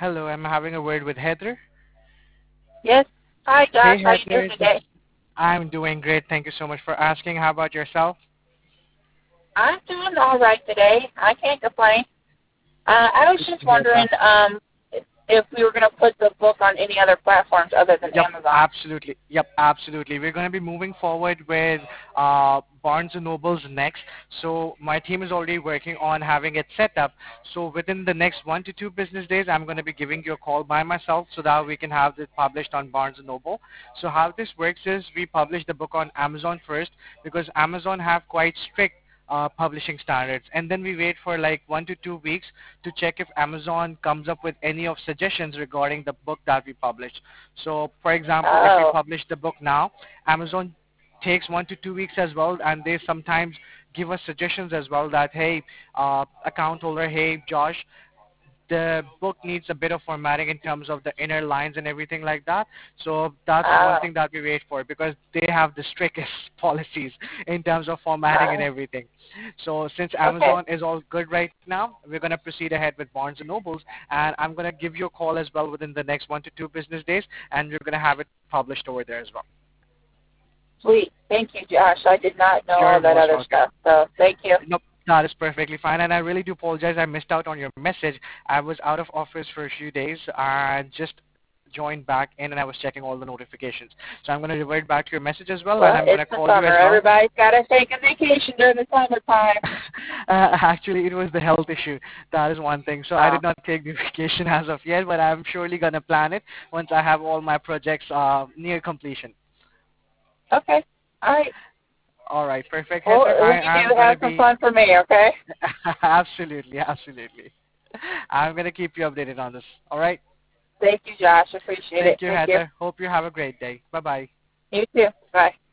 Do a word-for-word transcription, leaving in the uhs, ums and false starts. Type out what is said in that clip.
Hello, I'm having a word with Heather. Yes. Hi, Hey, Josh. How you doing Heather. This, today? I'm doing great. Thank you so much for asking. How about yourself? I'm doing all right today. I can't complain. Uh, I was Good just to hear wondering that. um, if we were going to put the book on any other platforms other than Yep, Amazon. absolutely. Yep, absolutely. We're going to be moving forward with uh, Barnes and Nobles next. So my team is already working on having it set up. So within the next one to two business days, I'm going to be giving you a call by myself so that we can have it published on Barnes and Noble. So how this works is we publish the book on Amazon first because Amazon have quite strict uh, publishing standards, and then we wait for like one to two weeks to check if Amazon comes up with any of suggestions regarding the book that we published. So, for example, if we Oh. publish the book now, Amazon takes one to two weeks as well, and they sometimes give us suggestions as well that, hey, uh, account holder, hey, Josh, the book needs a bit of formatting in terms of the inner lines and everything like that. So that's one Oh. thing that we wait for because they have the strictest policies in terms of formatting and Uh, everything. So since okay. Amazon is all good right now, we're going to proceed ahead with Barnes and Nobles, and I'm going to give you a call as well within the next one to two business days, and we're going to have it published over there as well. Sweet. Thank you, Josh. I did not know all You're that most other welcome. stuff, so thank you. Nope, that is perfectly fine, and I really do apologize. I missed out on your message. I was out of office for a few days. I just joined back in, and I was checking all the notifications. So I'm going to revert back to your message as well, and Well, I'm going it's to the call you as summer. well. Everybody's got to take a vacation during the summertime. uh, actually, it was the health issue. That is one thing. So I Oh. did not take the vacation as of yet, but I'm surely going to plan it once I have all my projects uh, near completion. Okay. All right. All right, perfect, Well, Heather. when I you am do, going to have some be fun for me, okay? absolutely, absolutely. I'm going to keep you updated on this. All right. Thank you, Josh. Appreciate it. Thank you, Thank you. Heather. Hope you have a great day. Bye-bye. You too. Bye.